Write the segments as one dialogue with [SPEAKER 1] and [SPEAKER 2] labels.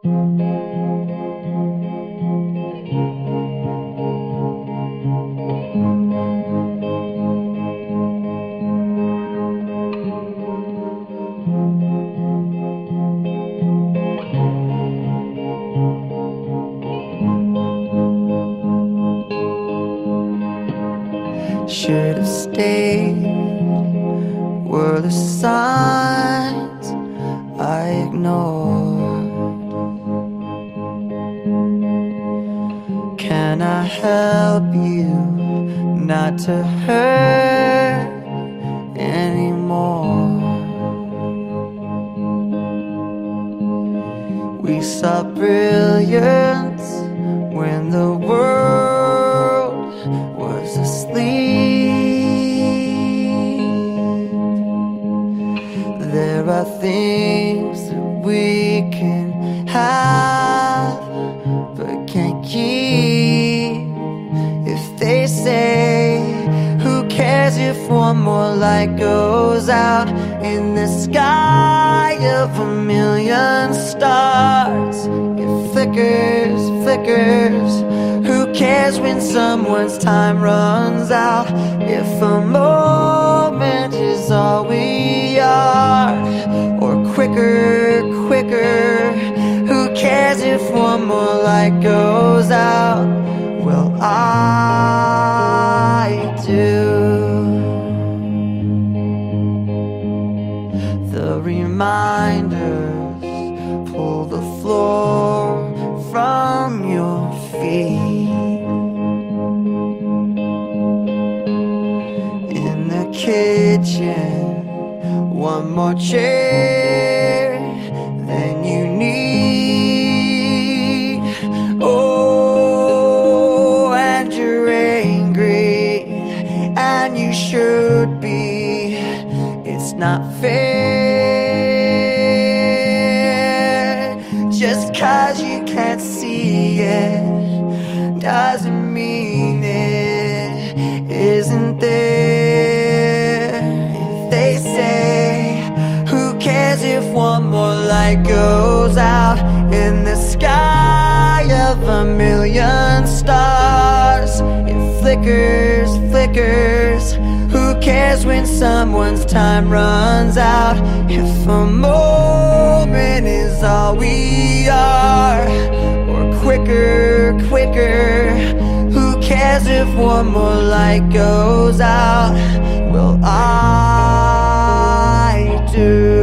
[SPEAKER 1] Should have stayed, were the signs I ignored. Can I help you not to hurt anymore? We saw brilliance when the world was asleep. There are things that we can have but can't keep. If they say, who cares if one more light goes out in the sky of a million stars? It flickers, flickers. Who cares when someone's time runs out? If a moment is all we are, or quicker, quicker. Who cares if one more light goes out? Well, I do. The reminders pull the floor from your feet. In the kitchen, one more chair than you need. Oh, and you're angry, and you should be. It's not fair. Just 'cause you can't see it doesn't mean it isn't there. If they say, who cares if one more light goes out in the sky of a million stars? It flickers, flickers. Who cares when someone's time runs out? If a moment is all we are, or quicker, quicker. Who cares if one more light goes out? Well, I do.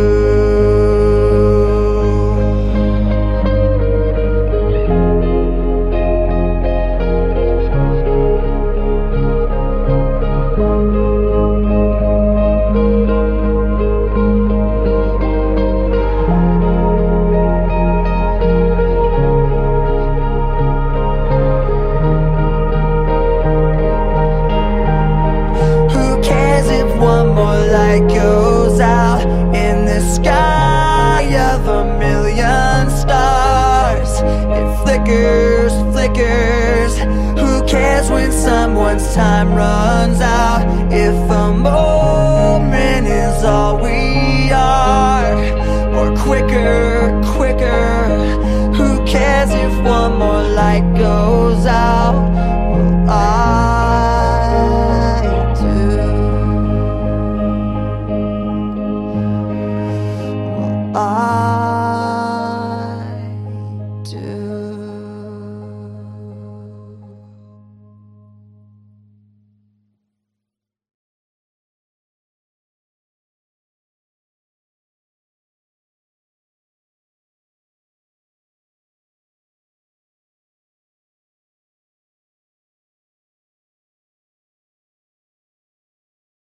[SPEAKER 1] One more light goes out in the sky of a million stars. It flickers, flickers. Who cares when someone's time runs out? If